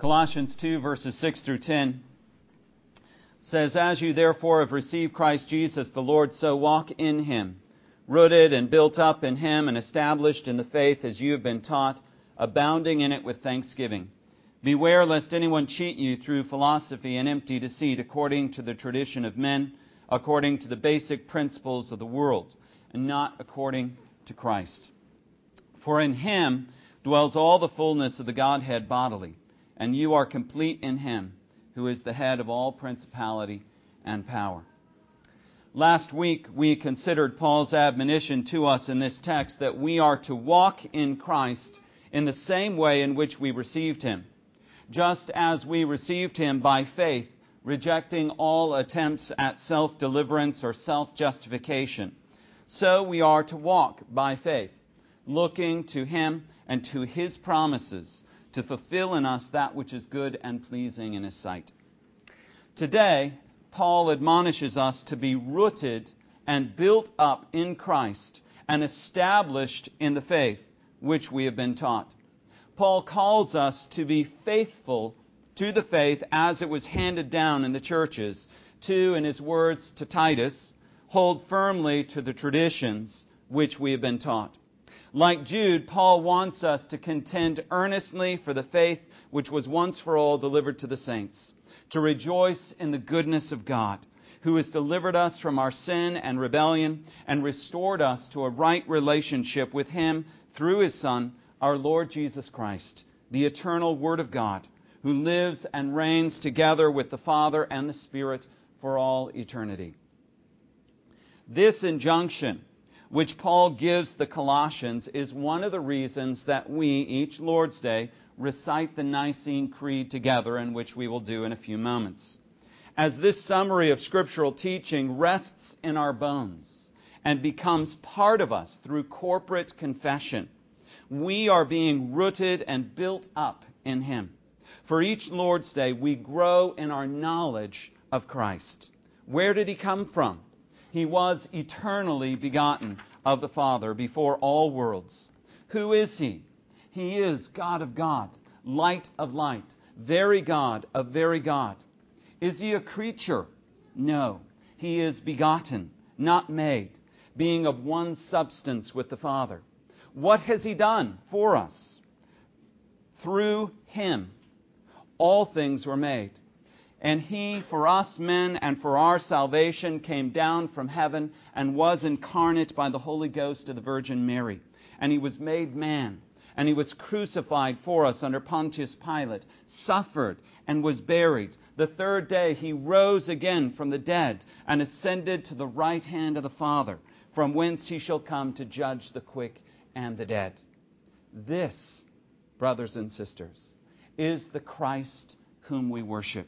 Colossians 2, verses 6 through 10 says, "As you therefore have received Christ Jesus the Lord, so walk in Him, rooted and built up in Him and established in the faith as you have been taught, abounding in it with thanksgiving. Beware lest anyone cheat you through philosophy and empty deceit, according to the tradition of men, according to the basic principles of the world, and not according to Christ. For in Him dwells all the fullness of the Godhead bodily, and you are complete in Him, who is the head of all principality and power." Last week, we considered Paul's admonition to us in this text that we are to walk in Christ in the same way in which we received Him. Just as we received Him by faith, rejecting all attempts at self-deliverance or self-justification, so we are to walk by faith, looking to Him and to His promises to fulfill in us that which is good and pleasing in His sight. Today, Paul admonishes us to be rooted and built up in Christ and established in the faith which we have been taught. Paul calls us to be faithful to the faith as it was handed down in the churches, to, in his words to Titus, hold firmly to the traditions which we have been taught. Like Jude, Paul wants us to contend earnestly for the faith which was once for all delivered to the saints, to rejoice in the goodness of God, who has delivered us from our sin and rebellion and restored us to a right relationship with Him through His Son, our Lord Jesus Christ, the eternal Word of God, who lives and reigns together with the Father and the Spirit for all eternity. This injunction, which Paul gives the Colossians, is one of the reasons that we, each Lord's Day, recite the Nicene Creed together, and which we will do in a few moments. As this summary of scriptural teaching rests in our bones and becomes part of us through corporate confession, we are being rooted and built up in Him. For each Lord's Day, we grow in our knowledge of Christ. Where did He come from? He was eternally begotten of the Father before all worlds. Who is He? He is God of God, light of light, very God of very God. Is He a creature? No. He is begotten, not made, being of one substance with the Father. What has He done for us? Through Him, all things were made. And He, for us men and for our salvation, came down from heaven and was incarnate by the Holy Ghost of the Virgin Mary. And He was made man. And He was crucified for us under Pontius Pilate, suffered and was buried. The third day He rose again from the dead and ascended to the right hand of the Father, from whence He shall come to judge the quick and the dead. This, brothers and sisters, is the Christ whom we worship.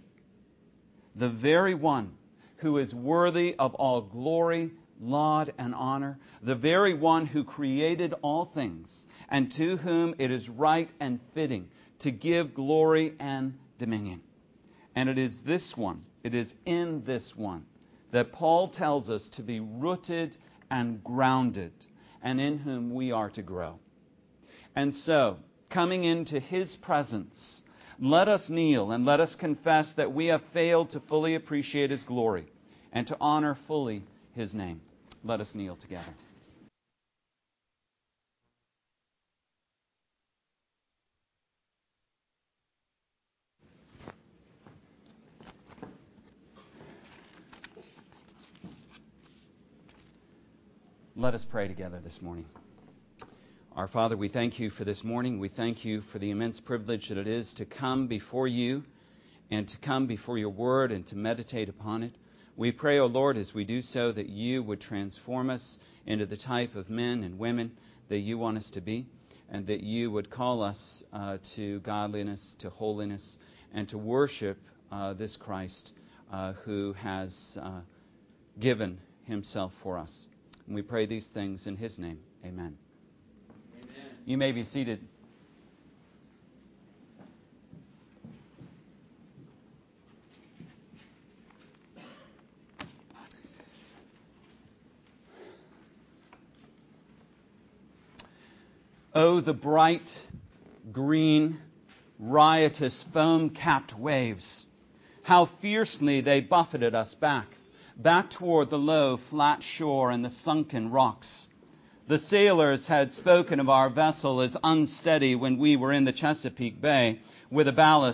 The very one who is worthy of all glory, laud, and honor, the very one who created all things, and to whom it is right and fitting to give glory and dominion. And it is this one, it is in this one, that Paul tells us to be rooted and grounded, and in whom we are to grow. And so, coming into His presence, let us kneel and let us confess that we have failed to fully appreciate His glory and to honor fully His name. Let us kneel together. Let us pray together this morning. Our Father, we thank You for this morning. We thank You for the immense privilege that it is to come before You and to come before Your Word and to meditate upon it. We pray, O Lord, as we do so, that You would transform us into the type of men and women that You want us to be, and that You would call us to godliness, to holiness, and to worship this Christ who has given Himself for us. And we pray these things in His name. Amen. You may be seated. Oh, the bright green riotous foam-capped waves. How fiercely they buffeted us back toward the low, flat shore and the sunken rocks. The sailors had spoken of our vessel as unsteady when we were in the Chesapeake Bay with a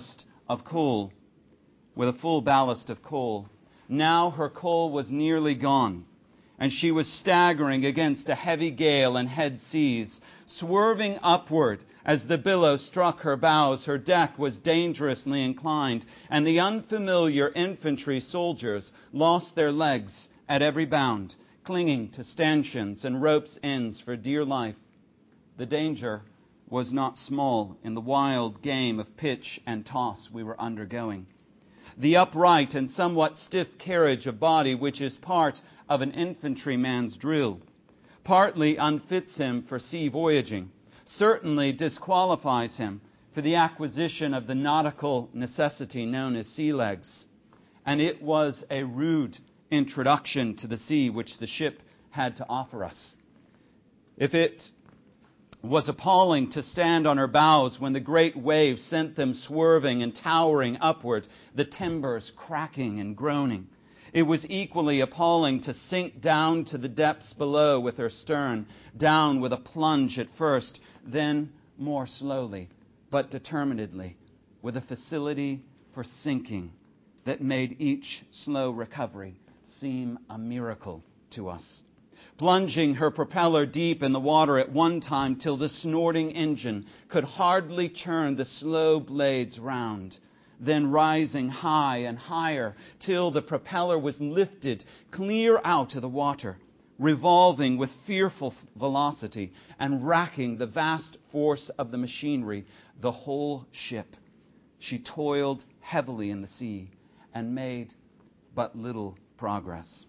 full ballast of coal. Now her coal was nearly gone, and she was staggering against a heavy gale and head seas. Swerving upward as the billow struck her bows, her deck was dangerously inclined, and the unfamiliar infantry soldiers lost their legs at every bound, clinging to stanchions and ropes' ends for dear life. The danger was not small in the wild game of pitch and toss we were undergoing. The upright and somewhat stiff carriage of body, which is part of an infantryman's drill, partly unfits him for sea voyaging, certainly disqualifies him for the acquisition of the nautical necessity known as sea legs. And it was a rude introduction to the sea which the ship had to offer us. If it was appalling to stand on her bows when the great waves sent them swerving and towering upward, the timbers cracking and groaning, it was equally appalling to sink down to the depths below with her stern, down with a plunge at first, then more slowly, but determinedly, with a facility for sinking that made each slow recovery seem a miracle to us. Plunging her propeller deep in the water at one time till the snorting engine could hardly turn the slow blades round, then rising high and higher till the propeller was lifted clear out of the water, revolving with fearful velocity and racking the vast force of the machinery, the whole ship. She toiled heavily in the sea and made but little progress.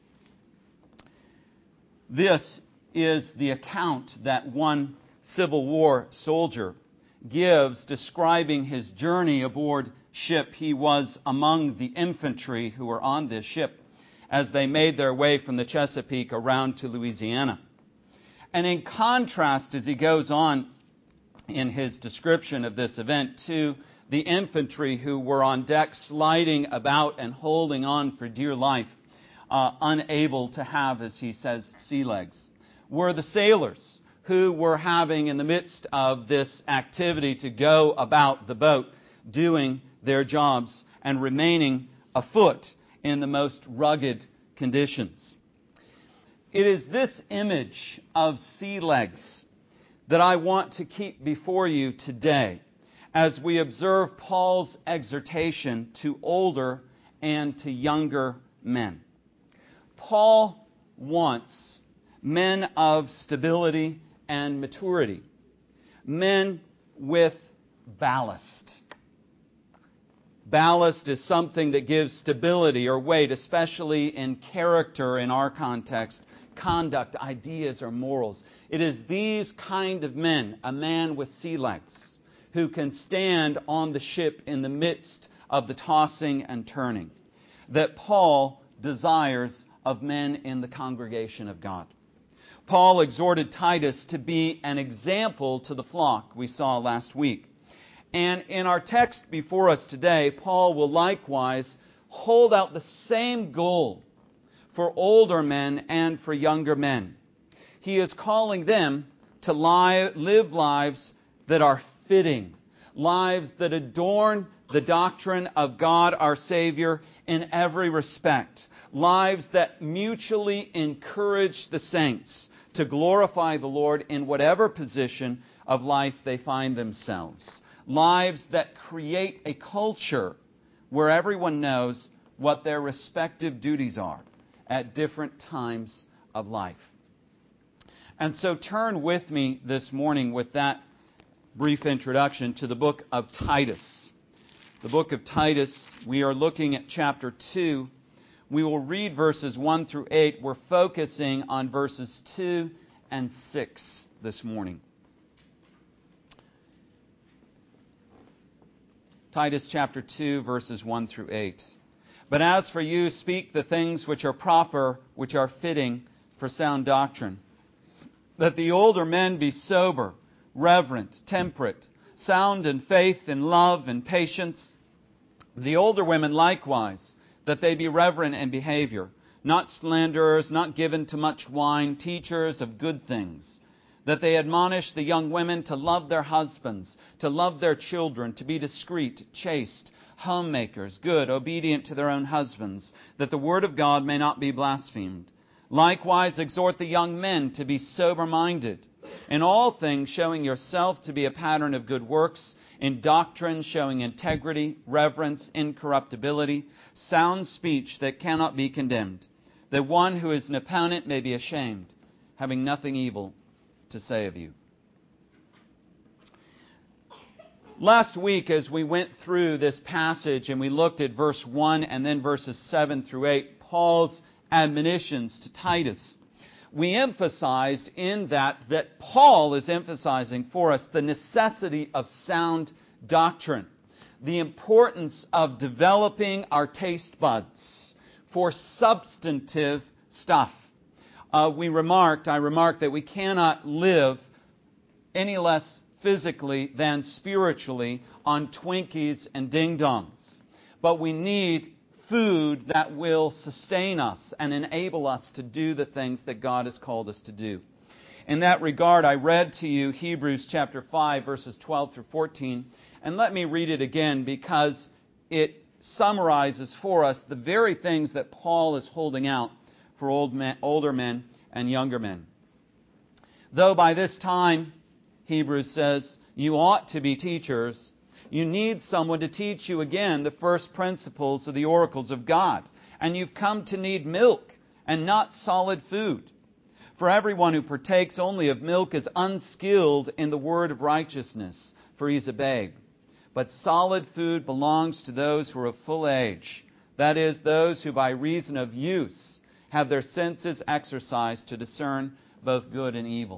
This is the account that one Civil War soldier gives describing his journey aboard ship. He was among the infantry who were on this ship as they made their way from the Chesapeake around to Louisiana. And in contrast, as he goes on in his description of this event, to the infantry who were on deck sliding about and holding on for dear life, unable to have, as he says, sea legs, were the sailors who were having, in the midst of this activity, to go about the boat, doing their jobs and remaining afoot in the most rugged conditions. It is this image of sea legs that I want to keep before you today as we observe Paul's exhortation to older and to younger men. Paul wants men of stability and maturity, men with ballast. Ballast is something that gives stability or weight, especially in character in our context, conduct, ideas, or morals. It is these kind of men, a man with sea legs, who can stand on the ship in the midst of the tossing and turning, that Paul desires of men in the congregation of God. Paul exhorted Titus to be an example to the flock we saw last week. And in our text before us today, Paul will likewise hold out the same goal for older men and for younger men. He is calling them to live lives that are fitting, lives that adorn the doctrine of God our Savior in every respect, lives that mutually encourage the saints to glorify the Lord in whatever position of life they find themselves, lives that create a culture where everyone knows what their respective duties are at different times of life. And so turn with me this morning with that brief introduction to the book of Titus. The book of Titus, we are looking at chapter 2. We will read verses 1 through 8. We're focusing on verses 2 and 6 this morning. Titus chapter 2, verses 1 through 8. But as for you, speak the things which are proper, which are fitting for sound doctrine, that the older men be sober, reverent, temperate, sound in faith, in love, and patience. The older women likewise, that they be reverent in behavior, not slanderers, not given to much wine, teachers of good things, that they admonish the young women to love their husbands, to love their children, to be discreet, chaste, homemakers, good, obedient to their own husbands, that the word of God may not be blasphemed. Likewise exhort the young men to be sober-minded, in all things showing yourself to be a pattern of good works, in doctrine showing integrity, reverence, incorruptibility, sound speech that cannot be condemned, that one who is an opponent may be ashamed, having nothing evil to say of you. Last week, as we went through this passage and we looked at verse 1 and then verses 7 through 8, Paul's admonitions to Titus, we emphasized in that Paul is emphasizing for us the necessity of sound doctrine, the importance of developing our taste buds for substantive stuff. I remarked that we cannot live any less physically than spiritually on Twinkies and ding-dongs. But we need food that will sustain us and enable us to do the things that God has called us to do. In that regard, I read to you Hebrews chapter 5, verses 12 through 14. And let me read it again because it summarizes for us the very things that Paul is holding out for older men and younger men. Though by this time, Hebrews says, you ought to be teachers, you need someone to teach you again the first principles of the oracles of God. And you've come to need milk and not solid food. For everyone who partakes only of milk is unskilled in the word of righteousness, for he's a babe. But solid food belongs to those who are of full age, that is, those who by reason of use have their senses exercised to discern both good and evil.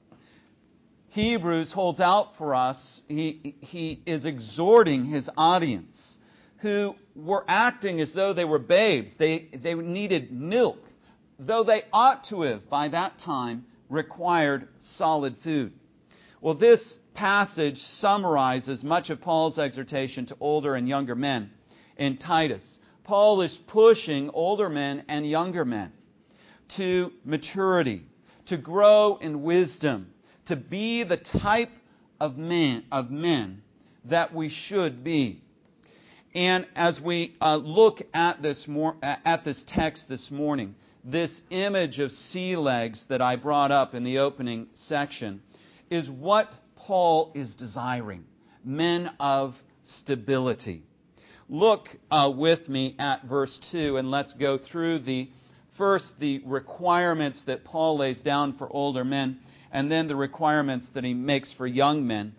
Hebrews holds out for us, he is exhorting his audience who were acting as though they were babes. They needed milk, though they ought to have, by that time, required solid food. Well, this passage summarizes much of Paul's exhortation to older and younger men in Titus. Paul is pushing older men and younger men to maturity, to grow in wisdom, to be the type of men that we should be. And as we look at this text this morning, this image of sea legs that I brought up in the opening section is what Paul is desiring, men of stability. Look with me at verse 2, and let's go through the requirements that Paul lays down for older men, and then the requirements that he makes for young men.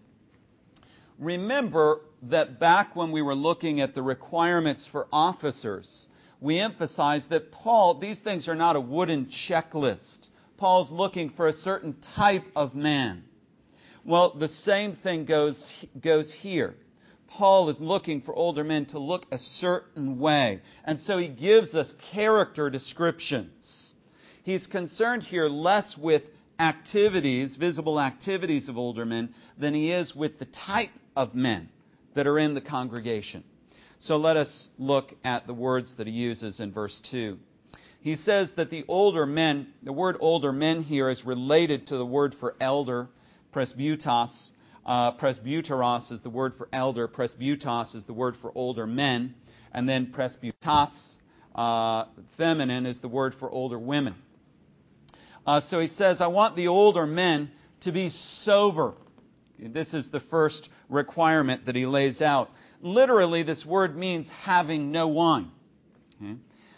Remember that back when we were looking at the requirements for officers, we emphasized that these things are not a wooden checklist. Paul's looking for a certain type of man. Well, the same thing goes here. Paul is looking for older men to look a certain way. And so he gives us character descriptions. He's concerned here less with visible activities of older men, than he is with the type of men that are in the congregation. So let us look at the words that he uses in verse 2. He says that the word older men here is related to the word for elder, presbytos. Presbyteros is the word for elder, presbytos is the word for older men, and then presbytas, feminine, is the word for older women. So he says, I want the older men to be sober. This is the first requirement that he lays out. Literally, this word means having no wine. Okay?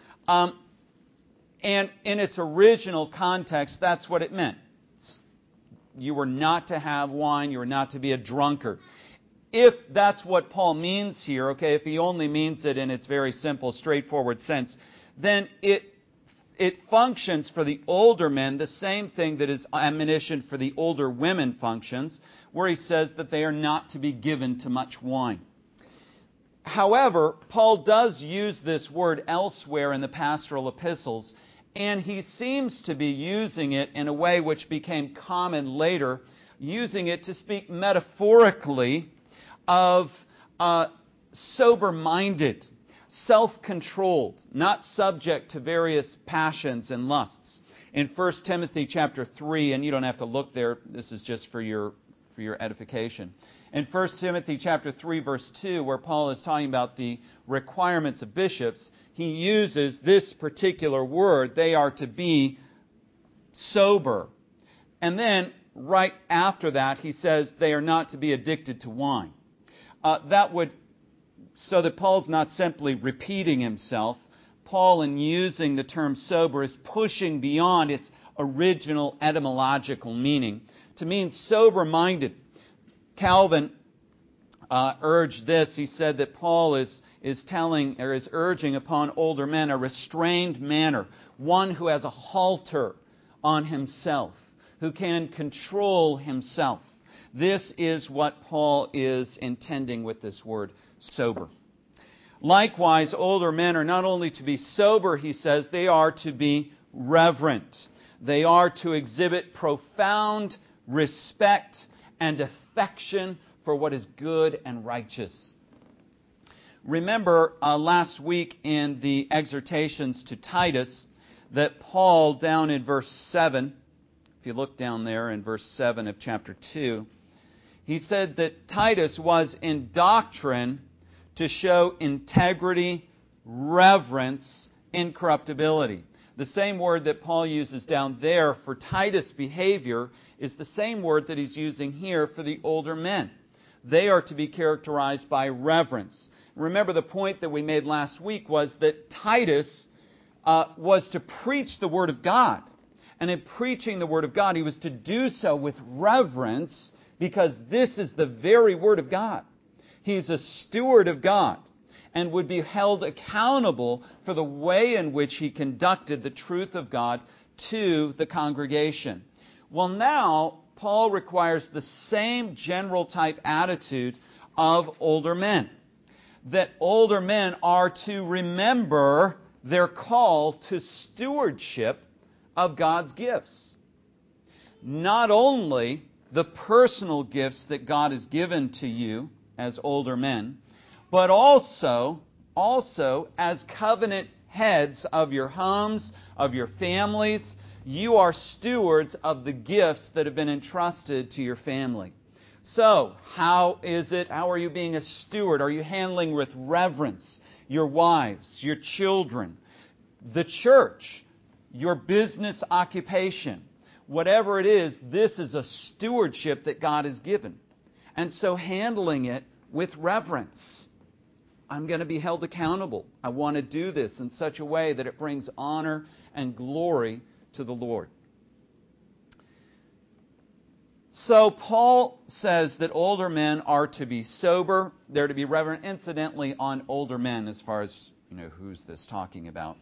And in its original context, that's what it meant. You were not to have wine. You were not to be a drunkard. If that's what Paul means here, okay, if he only means it in its very simple, straightforward sense, then it functions for the older men the same thing that his admonition for the older women functions, where he says that they are not to be given to much wine. However, Paul does use this word elsewhere in the pastoral epistles, and he seems to be using it in a way which became common later using it to speak metaphorically of sober-minded, self-controlled, not subject to various passions and lusts. In 1 Timothy chapter 3, and you don't have to look there, this is just for your edification. In 1 Timothy chapter 3, verse 2, where Paul is talking about the requirements of bishops, he uses this particular word. They are to be sober. And then, right after that, he says they are not to be addicted to wine. So that Paul's not simply repeating himself. Paul, in using the term sober, is pushing beyond its original etymological meaning to mean sober-minded. Calvin urged this. He said that Paul is urging upon older men a restrained manner, one who has a halter on himself, who can control himself. This is what Paul is intending with this word, sober. Likewise, older men are not only to be sober, he says, they are to be reverent. They are to exhibit profound respect and affection for what is good and righteous. Remember last week in the exhortations to Titus that Paul, down in verse 7, if you look down there in verse 7 of chapter 2, he said that Titus was in doctrine to show integrity, reverence, incorruptibility. The same word that Paul uses down there for Titus' behavior is the same word that he's using here for the older men. They are to be characterized by reverence. Remember, the point that we made last week was that Titus was to preach the Word of God. And in preaching the Word of God, he was to do so with reverence because this is the very Word of God. He's a steward of God and would be held accountable for the way in which he conducted the truth of God to the congregation. Well, now, Paul requires the same general type attitude of older men. That older men are to remember their call to stewardship of God's gifts. Not only the personal gifts that God has given to you as older men, but also as covenant heads of your homes, of your families. You are stewards of the gifts that have been entrusted to your family. So, how are you being a steward? Are you handling with reverence your wives, your children, the church, your business occupation? Whatever it is, this is a stewardship that God has given. And so handling it with reverence. I'm going to be held accountable. I want to do this in such a way that it brings honor and glory to the Lord. So Paul says that older men are to be sober. They're to be reverent. Incidentally, on older men, as far as, who's this talking about?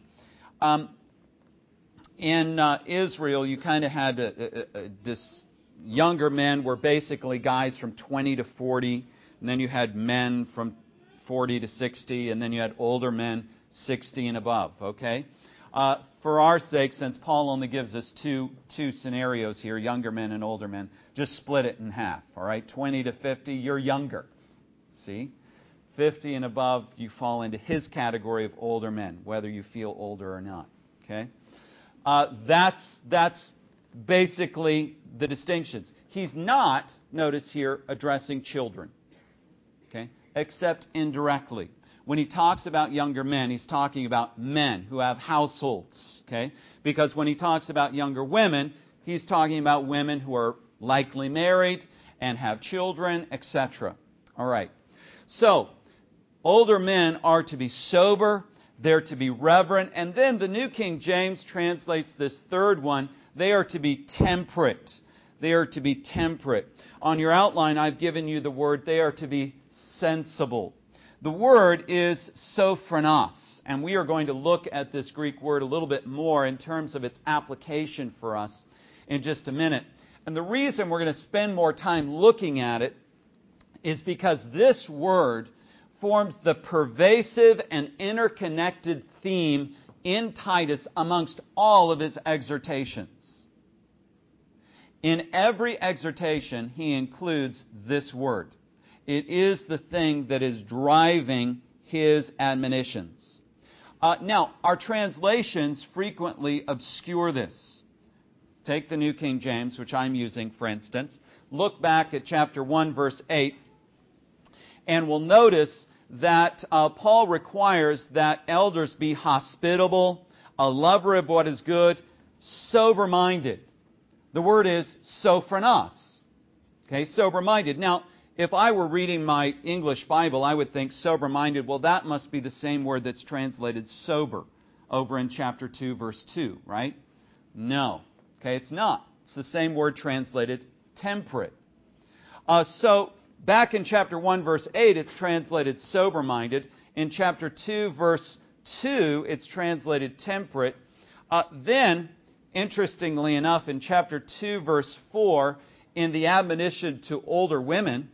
In Israel, you kind of had this younger men were basically guys from 20 to 40, and then you had men from 40 to 60, and then you had older men 60 and above, okay? For our sake, since Paul only gives us two scenarios here, younger men and older men, just split it in half, all right? 20 to 50, you're younger, see? 50 and above, you fall into his category of older men, whether you feel older or not, okay? That's basically the distinctions. He's not, notice here, addressing children, okay, except indirectly. When he talks about younger men, he's talking about men who have households, okay? Because when he talks about younger women, he's talking about women who are likely married and have children, etc. All right. So, older men are to be sober, they're to be reverent, and then the New King James translates this third one, they are to be temperate. They are to be temperate. On your outline, I've given you the word, they are to be sensible. The word is sophronos, and we are going to look at this Greek word a little bit more in terms of its application for us in just a minute. And the reason we're going to spend more time looking at it is because this word forms the pervasive and interconnected theme in Titus amongst all of his exhortations. In every exhortation, he includes this word. It is the thing that is driving his admonitions. Now, our translations frequently obscure this. Take the New King James, which I'm using, for instance. Look back at chapter 1, verse 8, and we'll notice that Paul requires that elders be hospitable, a lover of what is good, sober-minded. The word is sophronos. Okay, sober-minded. Now, if I were reading my English Bible, I would think sober-minded. Well, that must be the same word that's translated sober over in chapter 2, verse 2, right? No. Okay, it's not. It's the same word translated temperate. So, back in chapter 1, verse 8, it's translated sober-minded. In chapter 2, verse 2, it's translated temperate. Then, interestingly enough, in chapter 2, verse 4, in the admonition to older women,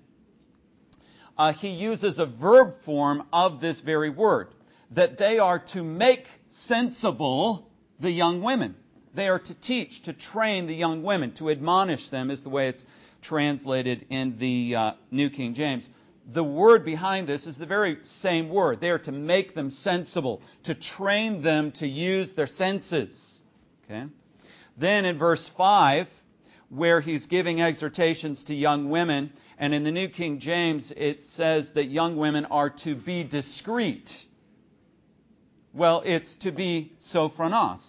he uses a verb form of this very word, that they are to make sensible the young women. They are to teach, to train the young women, to admonish them is the way it's translated in the New King James. The word behind this is the very same word. They are to make them sensible, to train them to use their senses. Okay? Then in verse 5, where he's giving exhortations to young women, and in the New King James it says that young women are to be discreet. Well, it's to be sophronos.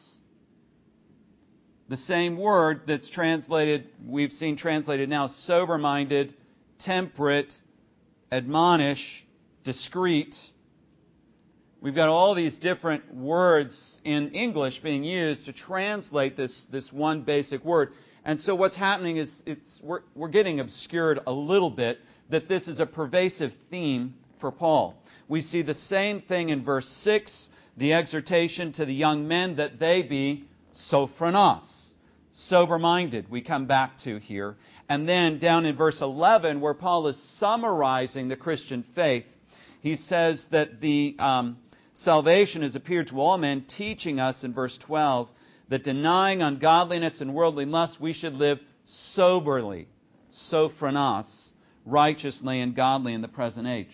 The same word that's translated, we've seen translated now, sober-minded, temperate, admonish, discreet. We've got all these different words in English being used to translate this one basic word. And so what's happening is we're getting obscured a little bit that this is a pervasive theme for Paul. We see the same thing in verse 6, the exhortation to the young men that they be sophronos, sober-minded, we come back to here. And then down in verse 11, where Paul is summarizing the Christian faith, he says that the salvation has appeared to all men, teaching us in verse 12 that denying ungodliness and worldly lust, we should live soberly, sophronos, righteously and godly in the present age.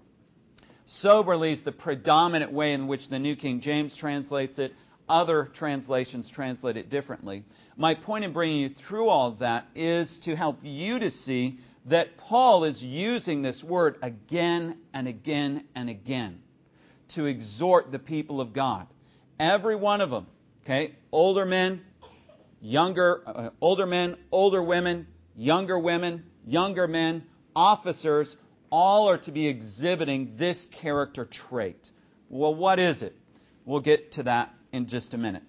Soberly is the predominant way in which the New King James translates it. Other translations translate it differently. My point in bringing you through all of that is to help you to see that Paul is using this word again and again and again to exhort the people of God. Every one of them, okay, older men, older women, younger men, officers, all are to be exhibiting this character trait. Well, what is it? We'll get to that in just a minute.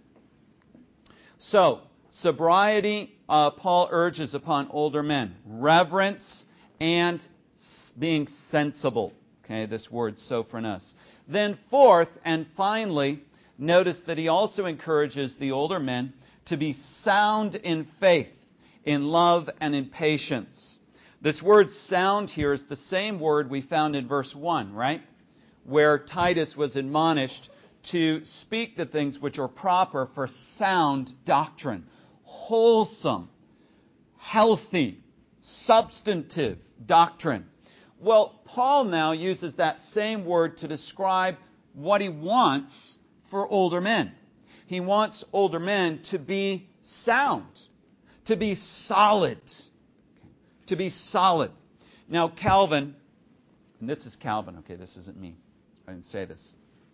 So, sobriety, Paul urges upon older men. Reverence and being sensible. Okay, this word sophronos. Then fourth and finally, notice that he also encourages the older men to be sound in faith, in love, and in patience. This word sound here is the same word we found in verse 1, right? Where Titus was admonished to speak the things which are proper for sound doctrine. Wholesome, healthy, substantive doctrine. Well, Paul now uses that same word to describe what he wants for older men. He wants older men to be sound, to be solid. To be solid. Now, Calvin, and this is Calvin, okay, this isn't me. I didn't say this.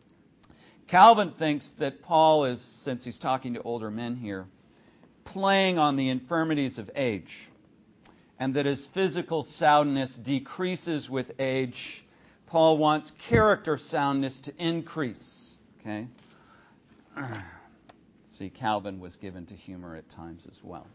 Calvin thinks that Paul is, since he's talking to older men here, playing on the infirmities of age, and that as physical soundness decreases with age, Paul wants character soundness to increase. Okay? See, Calvin was given to humor at times as well.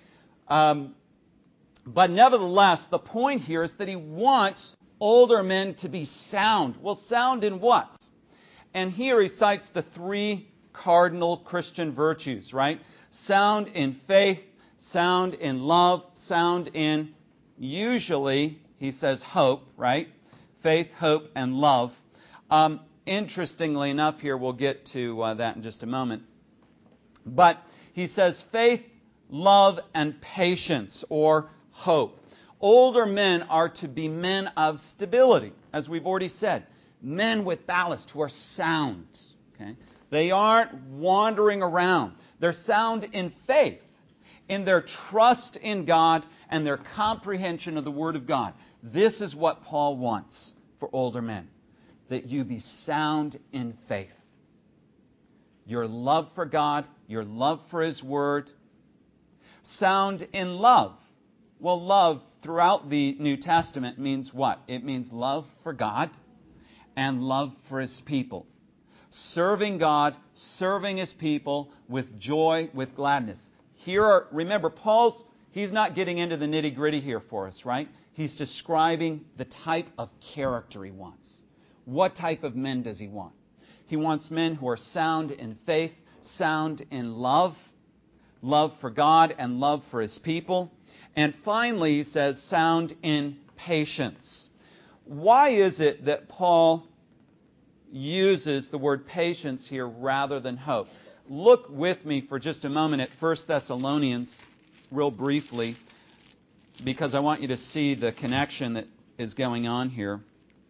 But nevertheless, the point here is that he wants older men to be sound. Well, sound in what? And here he cites the three cardinal Christian virtues, right? Sound in faith, sound in love, sound in, usually, he says hope, right? Faith, hope, and love. Interestingly enough here, we'll get to that in just a moment. But he says faith, love, and patience, or hope. Older men are to be men of stability, as we've already said. Men with ballast who are sound. Okay? They aren't wandering around. They're sound in faith, in their trust in God and their comprehension of the Word of God. This is what Paul wants for older men, that you be sound in faith. Your love for God, your love for His Word. Sound in love. Well, love throughout the New Testament means what? It means love for God and love for His people. Serving God, serving His people with joy, with gladness. Remember, he's not getting into the nitty-gritty here for us, right? He's describing the type of character he wants. What type of men does he want? He wants men who are sound in faith, sound in love, love for God and love for His people. And finally, he says, sound in patience. Why is it that Paul uses the word patience here rather than hope? Look with me for just a moment at 1 Thessalonians, real briefly, because I want you to see the connection that is going on here.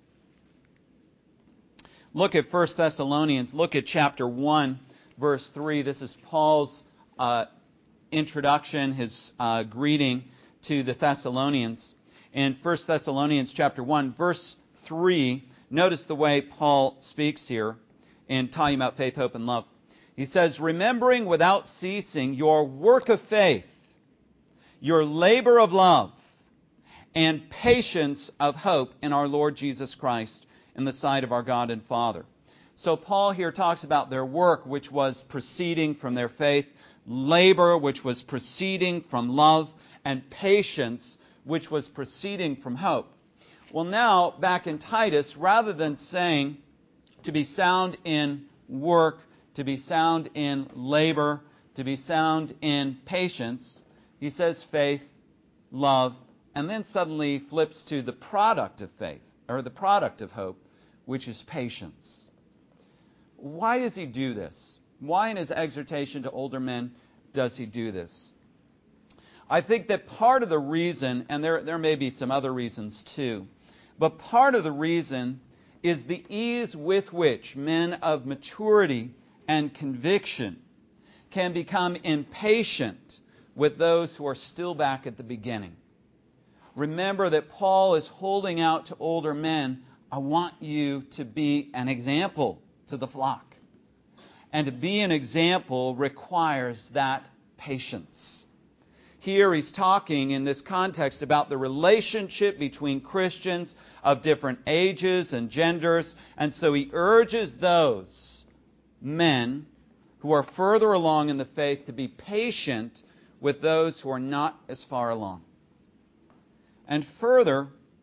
Look at 1 Thessalonians, look at chapter 1, verse 3. This is Paul's introduction, his greeting to the Thessalonians. In 1 Thessalonians chapter 1, verse 3, notice the way Paul speaks here in talking about faith, hope, and love. He says, remembering without ceasing your work of faith, your labor of love, and patience of hope in our Lord Jesus Christ in the sight of our God and Father. So Paul here talks about their work, which was proceeding from their faith, labor, which was proceeding from love, and patience, which was proceeding from hope. Well, now, back in Titus, rather than saying to be sound in work, to be sound in labor, to be sound in patience, he says faith, love, and then suddenly flips to the product of faith, or the product of hope, which is patience. Why does he do this? Why in his exhortation to older men does he do this? I think that part of the reason, and there may be some other reasons too, but part of the reason is the ease with which men of maturity and conviction can become impatient with those who are still back at the beginning. Remember that Paul is holding out to older men, I want you to be an example to the flock. And to be an example requires that patience. Here he's talking in this context about the relationship between Christians of different ages and genders. And so he urges those men who are further along in the faith to be patient with those who are not as far along. And further,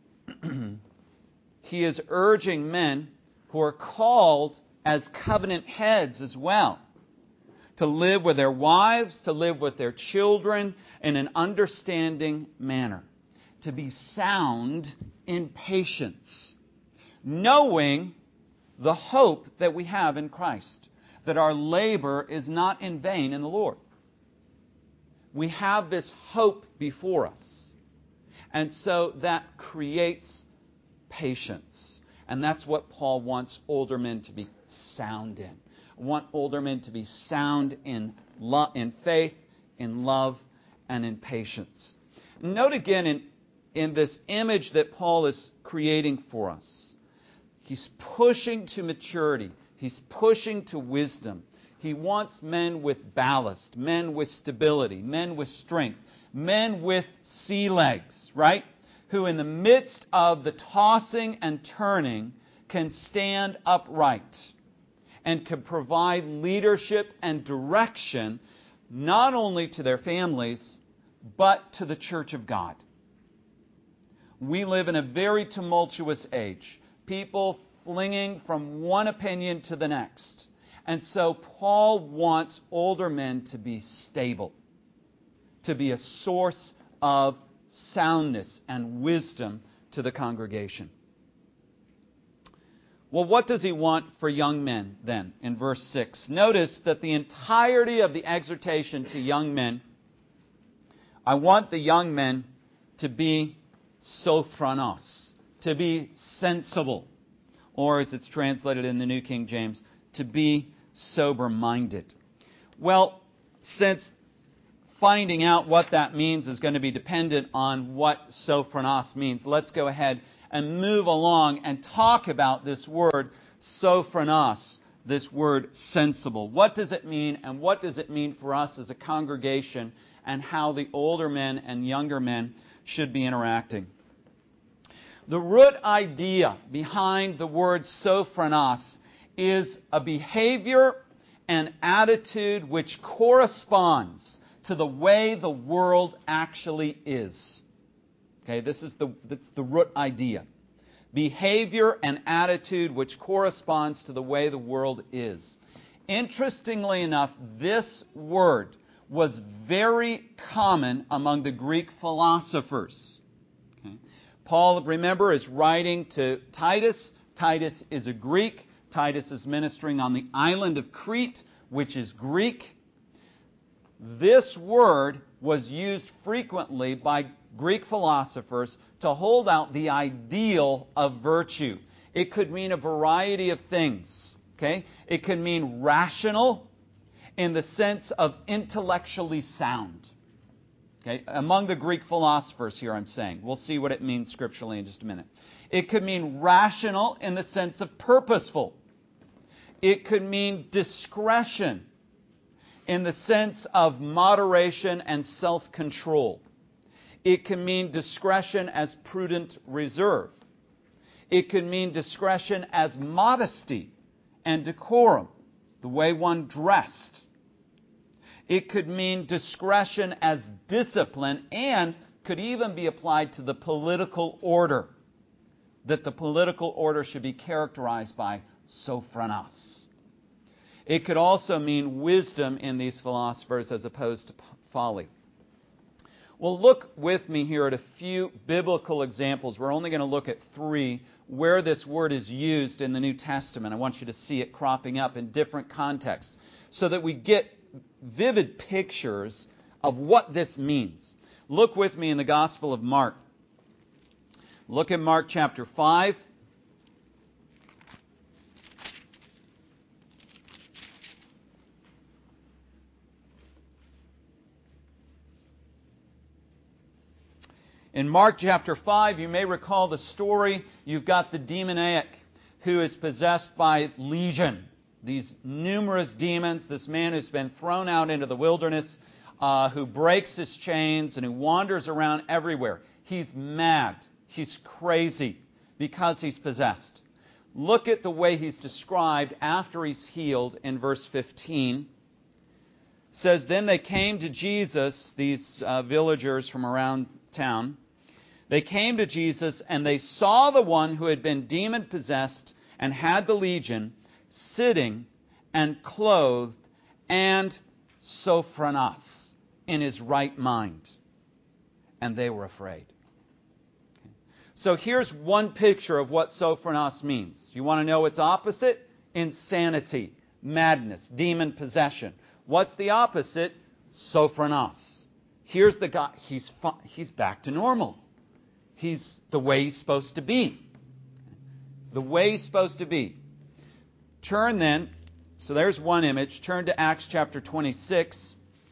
he is urging men who are called as covenant heads as well to live with their wives, to live with their children in an understanding manner, to be sound in patience, knowing the hope that we have in Christ, that our labor is not in vain in the Lord. We have this hope before us. And so that creates patience. And that's what Paul wants older men to be sound in. I want older men to be sound in faith, in love, and in patience. Note again in this image that Paul is creating for us, he's pushing to maturity. He's pushing to wisdom. He wants men with ballast, men with stability, men with strength, men with sea legs, right? Who in the midst of the tossing and turning can stand upright and can provide leadership and direction not only to their families, but to the church of God. We live in a very tumultuous age. People flinging from one opinion to the next. And so Paul wants older men to be stable, to be a source of soundness and wisdom to the congregation. Well, what does he want for young men then in verse 6? Notice that the entirety of the exhortation to young men I want the young men to be sophronos, to be sensible, or as it's translated in the New King James, to be sober-minded. Well, since finding out what that means is going to be dependent on what sophronos means, let's go ahead and move along and talk about this word sophronos, this word sensible. What does it mean, and what does it mean for us as a congregation, and how the older men and younger men should be interacting? The root idea behind the word sophronos is a behavior and attitude which corresponds to the way the world actually is. Okay, that's the root idea. Behavior and attitude which corresponds to the way the world is. Interestingly enough, this word was very common among the Greek philosophers. Okay. Paul, remember, is writing to Titus. Titus is a Greek. Titus is ministering on the island of Crete, which is Greek. This word was used frequently by Greek philosophers to hold out the ideal of virtue. It could mean a variety of things. Okay? It could mean rational in the sense of intellectually sound. Okay? Among the Greek philosophers here, I'm saying. We'll see what it means scripturally in just a minute. It could mean rational in the sense of purposeful. It could mean discretion in the sense of moderation and self-control. It can mean discretion as prudent reserve. It can mean discretion as modesty and decorum, the way one dressed. It could mean discretion as discipline, and could even be applied to the political order, that the political order should be characterized by sophronos. It could also mean wisdom in these philosophers as opposed to folly. Well, look with me here at a few biblical examples. We're only going to look at 3 where this word is used in the New Testament. I want you to see it cropping up in different contexts so that we get vivid pictures of what this means. Look with me in the Gospel of Mark. Look at Mark chapter 5. In Mark chapter 5, you may recall the story. You've got the demoniac who is possessed by legion. These numerous demons, this man who's been thrown out into the wilderness, who breaks his chains and who wanders around everywhere. He's mad. He's crazy because he's possessed. Look at the way he's described after he's healed in verse 15. It says, "Then they came to Jesus," these villagers from around town. They came to Jesus, and they saw the one who had been demon-possessed and had the legion sitting and clothed and sophronos, in his right mind. And they were afraid. Okay. So here's one picture of what sophronos means. You want to know its opposite? Insanity, madness, demon possession. What's the opposite? Sophronos. Here's the guy. He's back to normal. He's the way he's supposed to be. It's the way he's supposed to be. Turn then, so there's one image. Turn to Acts chapter 26.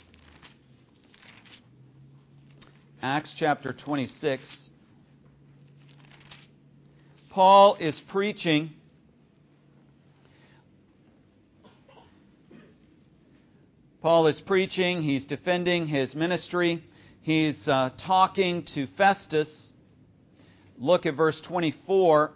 Acts chapter 26. Paul is preaching. Paul is preaching. He's defending his ministry. He's talking to Festus. Look at verse 24.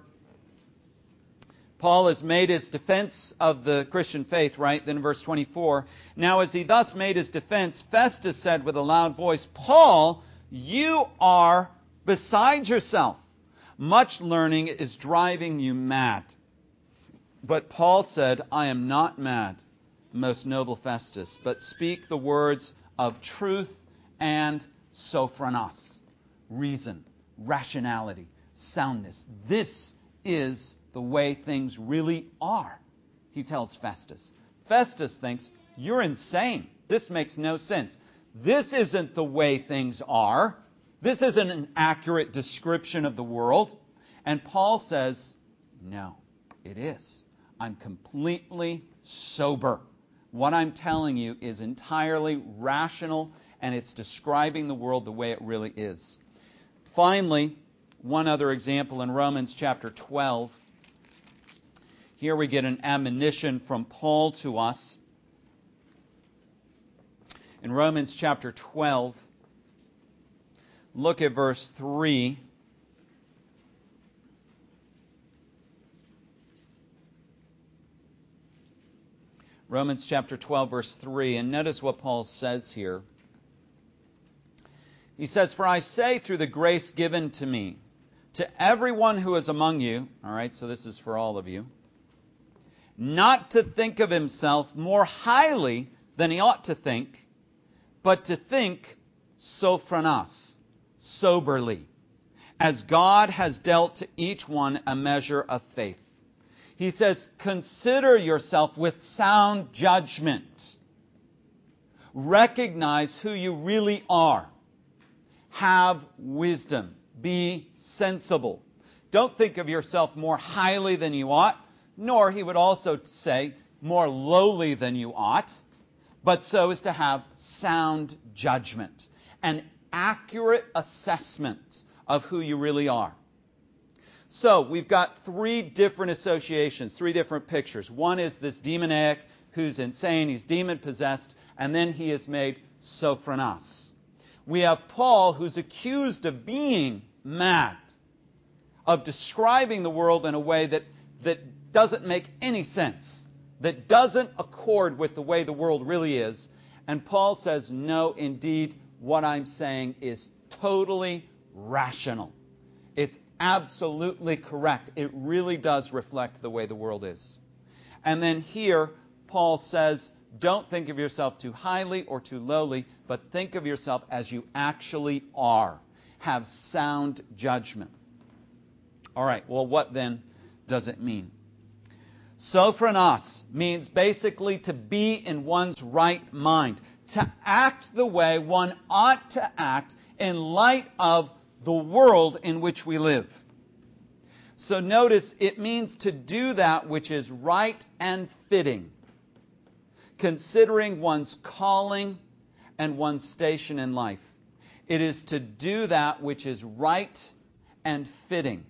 Paul has made his defense of the Christian faith, right? Then verse 24. "Now as he thus made his defense, Festus said with a loud voice, 'Paul, you are beside yourself. Much learning is driving you mad.' But Paul said, 'I am not mad, most noble Festus, but speak the words of truth and sophronos,'" reason, rationality, soundness. This is the way things really are, he tells Festus. Festus thinks, "You're insane. This makes no sense. This isn't the way things are. This isn't an accurate description of the world. And Paul says, no, it is. I'm completely sober. What I'm telling you is entirely rational, and it's describing the world the way it really is. Finally, one other example in Romans chapter 12. Here we get an admonition from Paul to us. In Romans chapter 12, look at verse 3. Romans chapter 12, verse 3. And notice what Paul says here. He says, "For I say through the grace given to me, to everyone who is among you," all right, so this is for all of you, "not to think of himself more highly than he ought to think, but to think sophronos, soberly, as God has dealt to each one a measure of faith." He says, consider yourself with sound judgment. Recognize who you really are. Have wisdom. Be sensible. Don't think of yourself more highly than you ought, nor, he would also say, more lowly than you ought, but so as to have sound judgment, an accurate assessment of who you really are. So, we've got three different associations, three different pictures. One is this demoniac who's insane, he's demon-possessed, and then he is made sophronos. We have Paul, who's accused of being mad, of describing the world in a way that doesn't make any sense, that doesn't accord with the way the world really is. And Paul says, no, indeed, what I'm saying is totally rational. It's absolutely correct. It really does reflect the way the world is. And then here, Paul says, don't think of yourself too highly or too lowly, but think of yourself as you actually are. Have sound judgment. All right, well, what then does it mean? Sophronos means basically to be in one's right mind, to act the way one ought to act in light of the world in which we live. So notice, it means to do that which is right and fitting, considering one's calling and one's station in life. It is to do that which is right and fitting,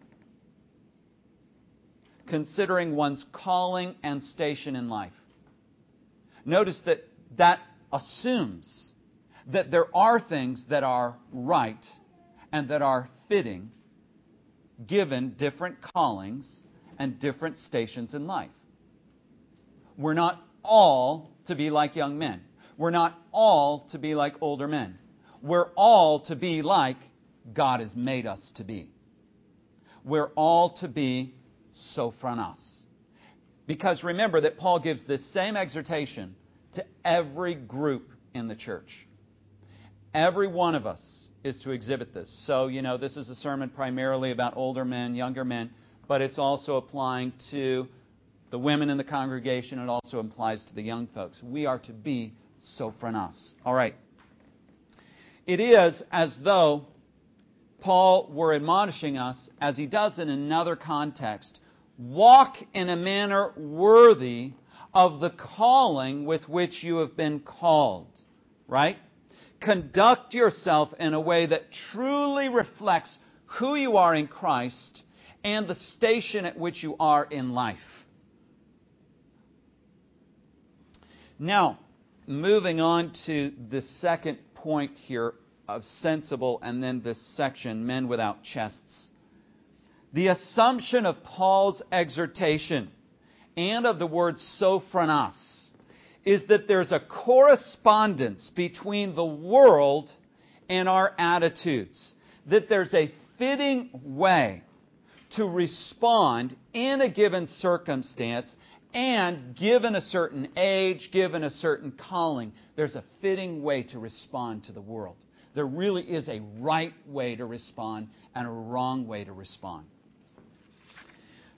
considering one's calling and station in life. Notice that assumes that there are things that are right and that are fitting, given different callings and different stations in life. We're not all to be like young men. We're not all to be like older men. We're all to be like God has made us to be. We're all to be sophronos. Because remember that Paul gives this same exhortation to every group in the church. Every one of us is to exhibit this. So, this is a sermon primarily about older men, younger men, but it's also applying to the women in the congregation. It also applies to the young folks. We are to be sophronos. All right. It is as though Paul were admonishing us, as he does in another context, walk in a manner worthy of the calling with which you have been called. Right? Conduct yourself in a way that truly reflects who you are in Christ and the station at which you are in life. Now, moving on to the second point here of sensible, and then this section, men without chests. The assumption of Paul's exhortation and of the word sophronos is that there's a correspondence between the world and our attitudes. That there's a fitting way to respond in a given circumstance, and given a certain age, given a certain calling, there's a fitting way to respond to the world. There really is a right way to respond and a wrong way to respond.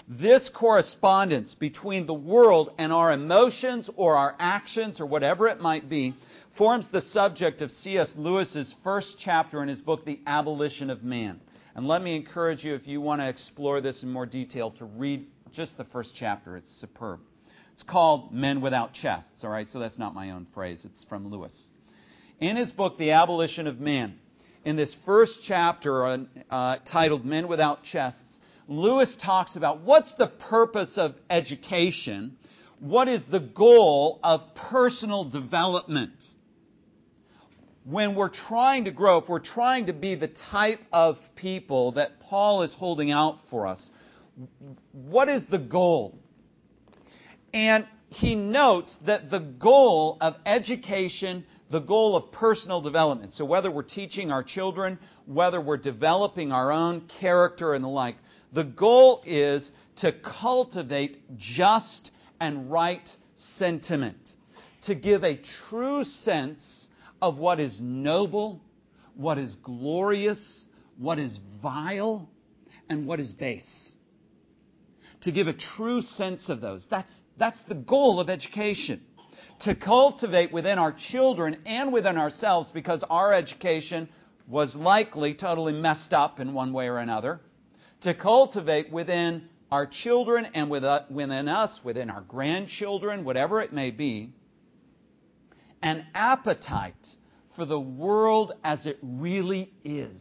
This correspondence between the world and our emotions or our actions or whatever it might be forms the subject of C.S. Lewis's first chapter in his book, The Abolition of Man. And let me encourage you, if you want to explore this in more detail, to read just the first chapter. It's superb. It's called Men Without Chests, all right? So that's not my own phrase. It's from Lewis. In his book, The Abolition of Man, in this first chapter titled Men Without Chests, Lewis talks about what's the purpose of education, what is the goal of personal development. When we're trying to grow, if we're trying to be the type of people that Paul is holding out for us, what is the goal? And he notes that the goal of education, the goal of personal development, so whether we're teaching our children, whether we're developing our own character and the like, the goal is to cultivate just and right sentiment, to give a true sense of what is noble, what is glorious, what is vile, and what is base. To give a true sense of those. That's the goal of education. To cultivate within our children and within ourselves, because our education was likely totally messed up in one way or another. To cultivate within our children and within us, within our grandchildren, whatever it may be, an appetite for the world as it really is.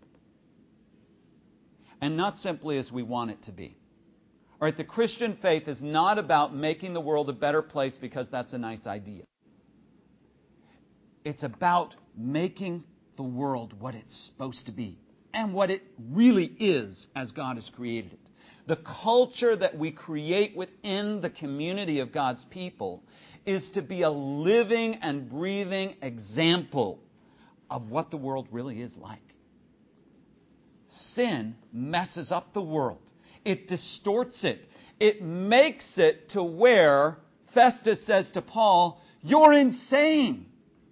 And not simply as we want it to be. All right, the Christian faith is not about making the world a better place because that's a nice idea. It's about making the world what it's supposed to be and what it really is as God has created it. The culture that we create within the community of God's people is to be a living and breathing example of what the world really is like. Sin messes up the world. It distorts it. It makes it to where Festus says to Paul, "You're insane."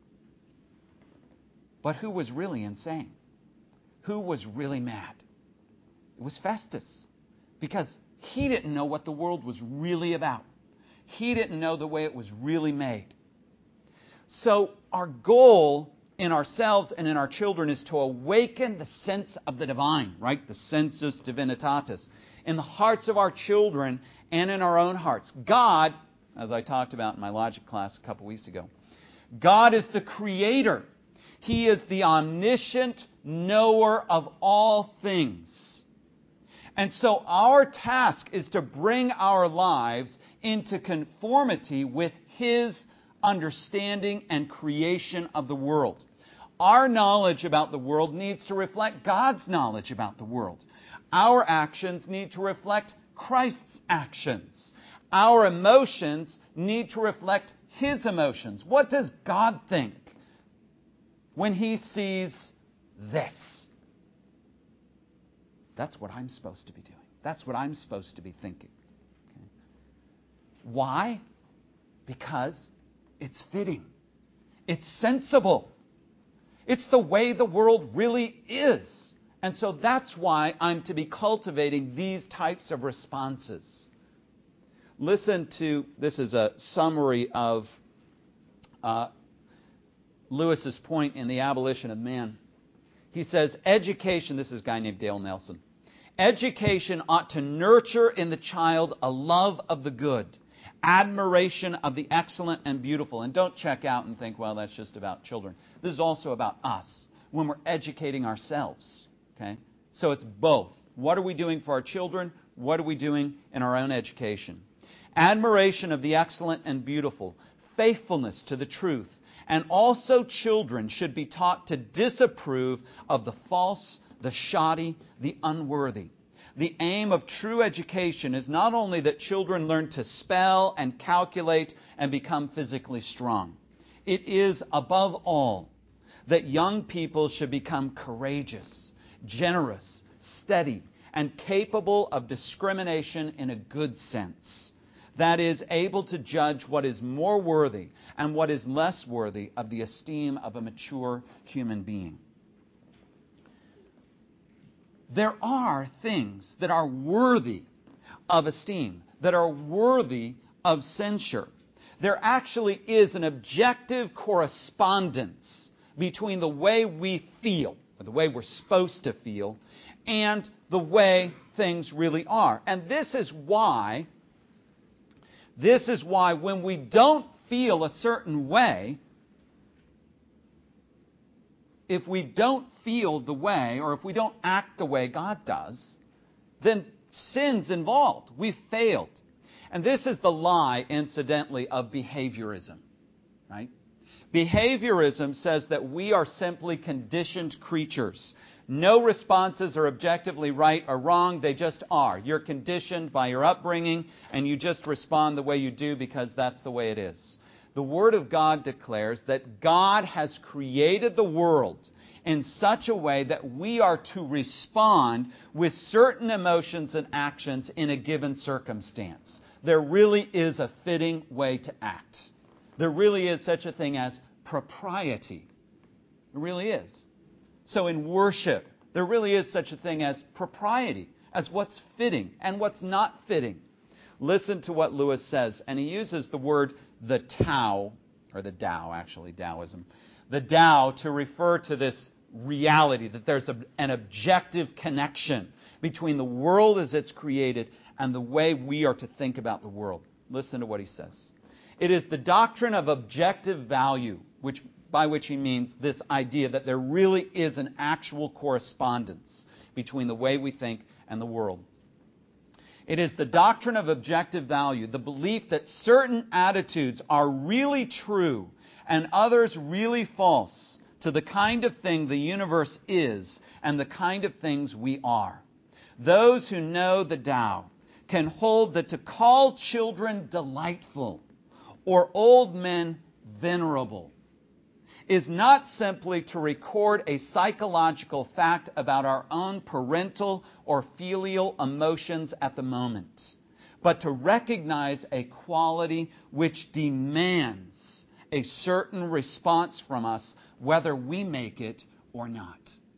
But who was really insane? Who was really mad? It was Festus. Because he didn't know what the world was really about. He didn't know the way it was really made. So our goal in ourselves and in our children is to awaken the sense of the divine, right? The sensus divinitatis. In the hearts of our children and in our own hearts. God, as I talked about in my logic class a couple weeks ago, God is the creator. He is the omniscient knower of all things. And so our task is to bring our lives into conformity with His understanding and creation of the world. Our knowledge about the world needs to reflect God's knowledge about the world. Our actions need to reflect Christ's actions. Our emotions need to reflect His emotions. What does God think when He sees this? That's what I'm supposed to be doing. That's what I'm supposed to be thinking. Okay. Why? Because it's fitting. It's sensible. It's the way the world really is. And so that's why I'm to be cultivating these types of responses. Listen to, this is a summary of Lewis's point in The Abolition of Man. He says, education, this is a guy named Dale Nelson, education ought to nurture in the child a love of the good, admiration of the excellent and beautiful. And don't check out and think, well, that's just about children. This is also about us when we're educating ourselves. Okay? So it's both. What are we doing for our children? What are we doing in our own education? Admiration of the excellent and beautiful, faithfulness to the truth, and also children should be taught to disapprove of the false, the shoddy, the unworthy. The aim of true education is not only that children learn to spell and calculate and become physically strong. It is, above all, that young people should become courageous, generous, steady, and capable of discrimination in a good sense. That is, able to judge what is more worthy and what is less worthy of the esteem of a mature human being. There are things that are worthy of esteem, that are worthy of censure. There actually is an objective correspondence between the way we feel, or the way we're supposed to feel, and the way things really are. And this is why when we don't feel a certain way, if we don't feel the way, or if we don't act the way God does, then sin's involved. We've failed. And this is the lie, incidentally, of behaviorism, right? Behaviorism says that we are simply conditioned creatures. No responses are objectively right or wrong. They just are. You're conditioned by your upbringing, and you just respond the way you do because that's the way it is. The Word of God declares that God has created the world in such a way that we are to respond with certain emotions and actions in a given circumstance. There really is a fitting way to act. There really is such a thing as propriety. There really is. So in worship, there really is such a thing as propriety, as what's fitting and what's not fitting. Listen to what Lewis says, and he uses the word the Tao, or the Tao, actually, Taoism, the Tao to refer to this reality, that there's an objective connection between the world as it's created and the way we are to think about the world. Listen to what he says. It is the doctrine of objective value, by which he means this idea that there really is an actual correspondence between the way we think and the world. It is the doctrine of objective value, the belief that certain attitudes are really true and others really false to the kind of thing the universe is and the kind of things we are. Those who know the Tao can hold that to call children delightful or old men venerable is not simply to record a psychological fact about our own parental or filial emotions at the moment, but to recognize a quality which demands a certain response from us, whether we make it or not.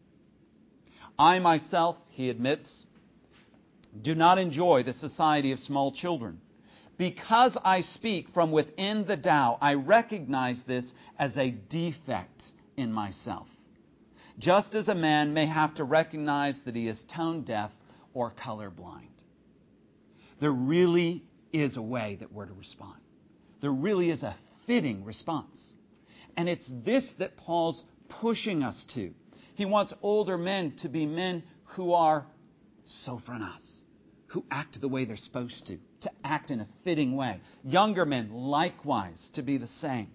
I myself, he admits, do not enjoy the society of small children. Because I speak from within the Tao, I recognize this as a defect in myself. Just as a man may have to recognize that he is tone deaf or colorblind. There really is a way that we're to respond. There really is a fitting response. And it's this that Paul's pushing us to. He wants older men to be men who are sophronos, who act the way they're supposed to act in a fitting way. Younger men, likewise, to be the same.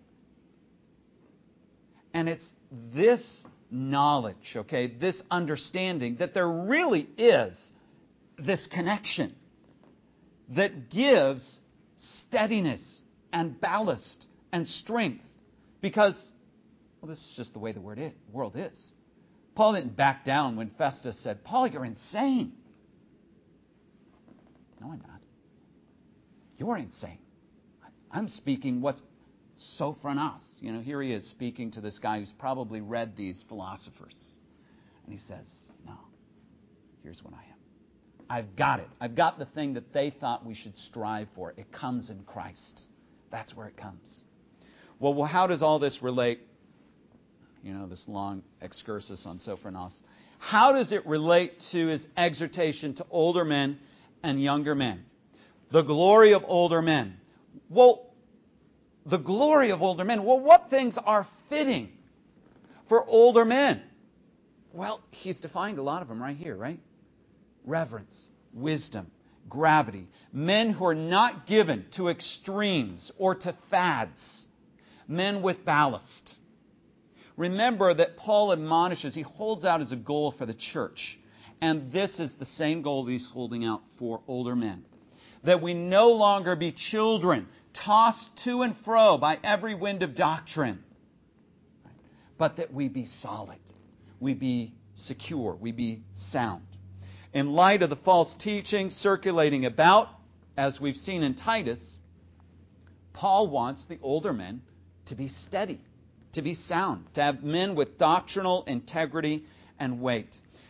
And it's this knowledge, this understanding that there really is this connection that gives steadiness and ballast and strength. Because, this is just the way the world is. Paul didn't back down when Festus said, Paul, you're insane. No, I'm not. You're insane. I'm speaking what's sophronos. Here he is speaking to this guy who's probably read these philosophers. And he says, no, here's what I am. I've got it. I've got the thing that they thought we should strive for. It comes in Christ. That's where it comes. Well, how does all this relate? This long excursus on sophronos. How does it relate to his exhortation to older men and younger men? The glory of older men. The glory of older men. What things are fitting for older men? He's defined a lot of them right here, right? Reverence, wisdom, gravity. Men who are not given to extremes or to fads. Men with ballast. Remember that Paul admonishes, he holds out as a goal for the church. And this is the same goal that he's holding out for older men. That we no longer be children, tossed to and fro by every wind of doctrine, but that we be solid, we be secure, we be sound. In light of the false teaching circulating about, as we've seen in Titus, Paul wants the older men to be steady, to be sound, to have men with doctrinal integrity and weight.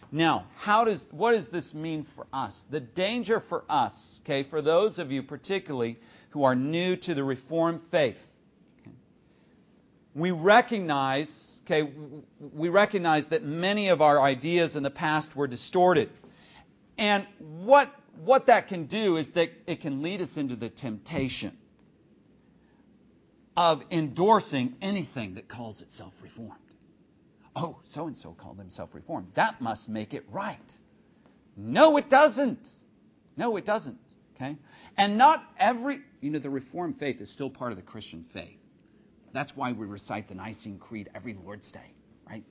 Now, what does this mean for us? The danger for us, okay, for those of you particularly who are new to the Reformed faith, okay, we recognize that many of our ideas in the past were distorted. And what that can do is that it can lead us into the temptation of endorsing anything that calls itself Reformed. Oh, so-and-so called himself Reformed. That must make it right. No, it doesn't. No, it doesn't. Okay? And not every... the Reformed faith is still part of the Christian faith. That's why we recite the Nicene Creed every Lord's Day, right?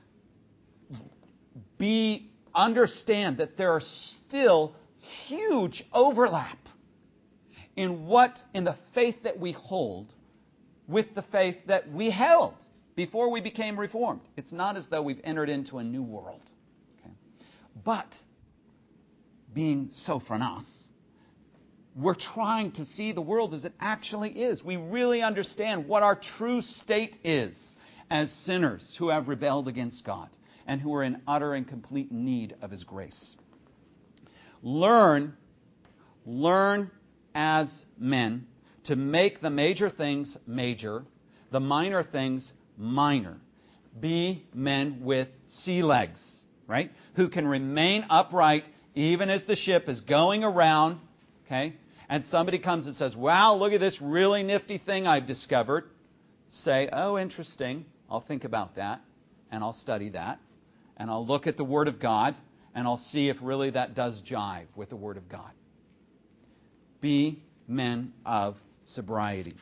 Understand that there are still huge overlap in the faith that we hold with the faith that we held before we became Reformed. It's not as though we've entered into a new world. Okay? But, being sophronos, we're trying to see the world as it actually is. We really understand what our true state is as sinners who have rebelled against God and who are in utter and complete need of His grace. Learn as men to make the major things major, the minor things minor. Be men with sea legs, right? Who can remain upright even as the ship is going around, okay? And somebody comes and says, wow, look at this really nifty thing I've discovered. Say, oh, interesting. I'll think about that, and I'll study that, and I'll look at the Word of God, and I'll see if really that does jive with the Word of God. Be men of sobriety.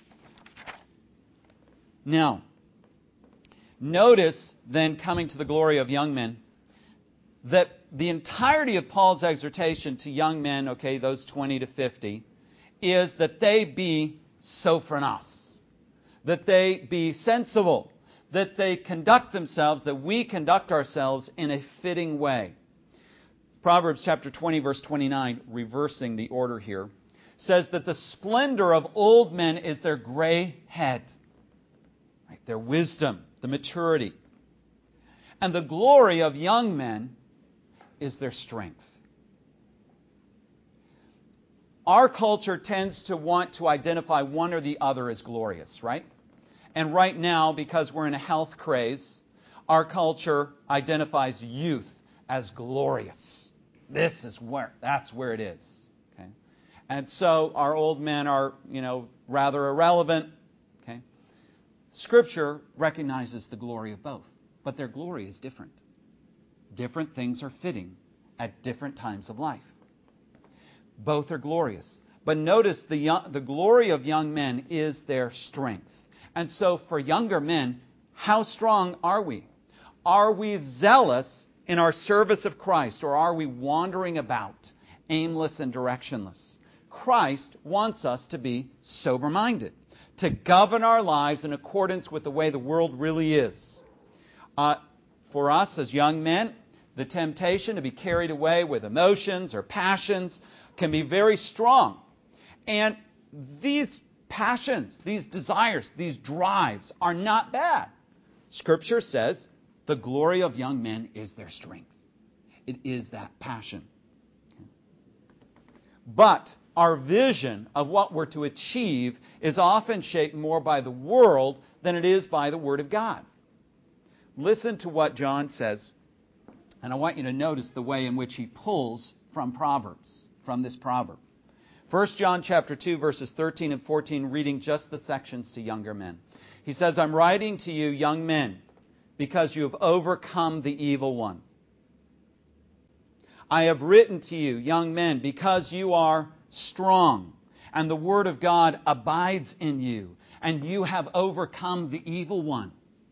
Now, notice then, coming to the glory of young men, that the entirety of Paul's exhortation to young men, okay, those 20 to 50, is that they be sophronos, that they be sensible, that they conduct themselves, that we conduct ourselves in a fitting way. Proverbs chapter 20, verse 29, reversing the order here, says that the splendor of old men is their gray head, right? Their wisdom, the maturity. And the glory of young men is their strength. Our culture tends to want to identify one or the other as glorious, right? And right now, because we're in a health craze, our culture identifies youth as glorious. That's where it is. Okay? And so our old men are, rather irrelevant. Okay? Scripture recognizes the glory of both, but their glory is different. Different things are fitting at different times of life. Both are glorious. But notice the glory of young men is their strength. And so for younger men, how strong are we? Are we zealous in our service of Christ, or are we wandering about, aimless and directionless? Christ wants us to be sober-minded, to govern our lives in accordance with the way the world really is. For us as young men, the temptation to be carried away with emotions or passions can be very strong. And these passions, these desires, these drives are not bad. Scripture says the glory of young men is their strength. It is that passion. But our vision of what we're to achieve is often shaped more by the world than it is by the Word of God. Listen to what John says, and I want you to notice the way in which he pulls from Proverbs, from this proverb. 1 John chapter 2, verses 13 and 14, reading just the sections to younger men. He says, I'm writing to you, young men, because you have overcome the evil one. I have written to you, young men, because you are strong, and the word of God abides in you, and you have overcome the evil one.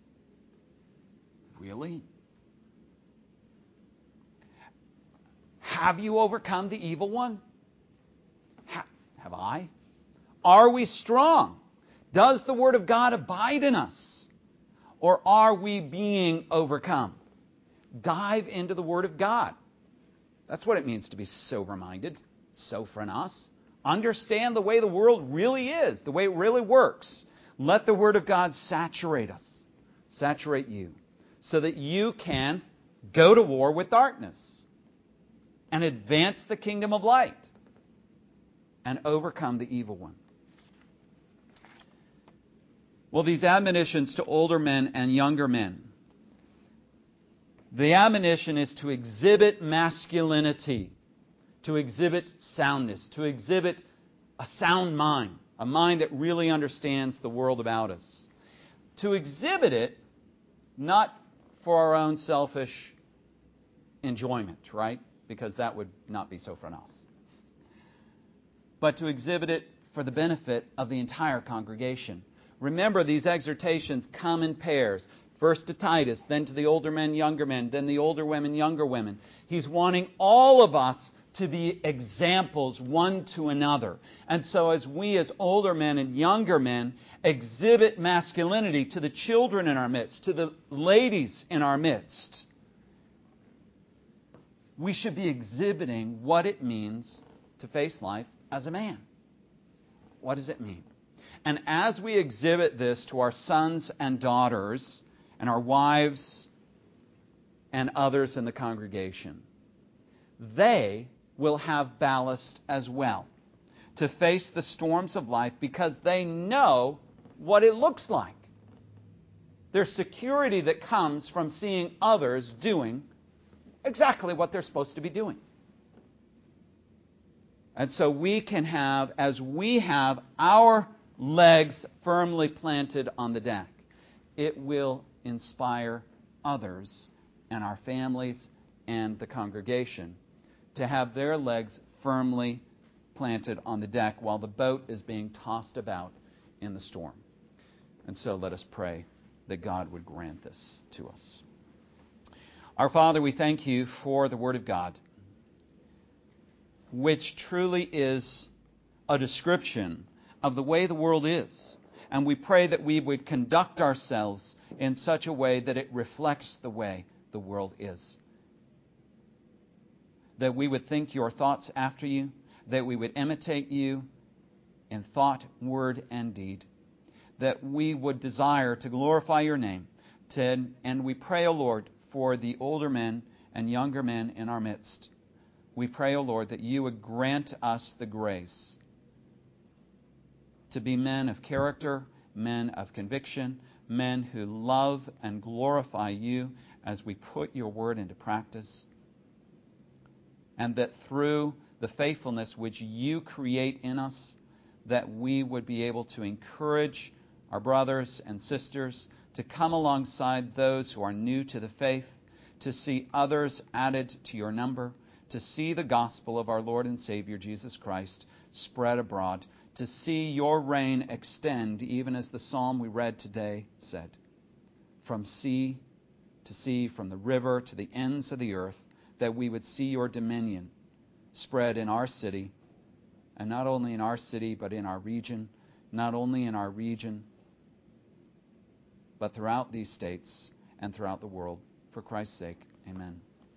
Really? Have you overcome the evil one? Have I? Are we strong? Does the Word of God abide in us? Or are we being overcome? Dive into the Word of God. That's what it means to be sober-minded, sophronos. Understand the way the world really is, the way it really works. Let the Word of God saturate us, saturate you, so that you can go to war with darkness and advance the kingdom of light and overcome the evil one. Well, these admonitions to older men and younger men. The admonition is to exhibit masculinity, to exhibit soundness, to exhibit a sound mind, a mind that really understands the world about us. To exhibit it not for our own selfish enjoyment, right? Because that would not be so fun us. But to exhibit it for the benefit of the entire congregation. Remember, these exhortations come in pairs. First to Titus, then to the older men, younger men, then the older women, younger women. He's wanting all of us to be examples one to another. And so as we as older men and younger men exhibit masculinity to the children in our midst, to the ladies in our midst, we should be exhibiting what it means to face life as a man. What does it mean? And as we exhibit this to our sons and daughters and our wives and others in the congregation, they will have ballast as well to face the storms of life because they know what it looks like. There's security that comes from seeing others doing exactly what they're supposed to be doing. And so we can have, as we have our legs firmly planted on the deck, it will inspire others and our families and the congregation to have their legs firmly planted on the deck while the boat is being tossed about in the storm. And so let us pray that God would grant this to us. Our Father, we thank you for the Word of God, which truly is a description of the way the world is. And we pray that we would conduct ourselves in such a way that it reflects the way the world is. That we would think your thoughts after you, that we would imitate you in thought, word, and deed, that we would desire to glorify your name. And we pray, O Lord, for the older men and younger men in our midst. We pray, O Lord, that you would grant us the grace to be men of character, men of conviction, men who love and glorify you as we put your word into practice. And that through the faithfulness which you create in us, that we would be able to encourage our brothers and sisters to come alongside those who are new to the faith, to see others added to your number, to see the gospel of our Lord and Savior Jesus Christ spread abroad, to see your reign extend, even as the psalm we read today said, from sea to sea, from the river to the ends of the earth, that we would see your dominion spread in our city, and not only in our city, but in our region, not only in our region, but throughout these states and throughout the world. For Christ's sake, amen.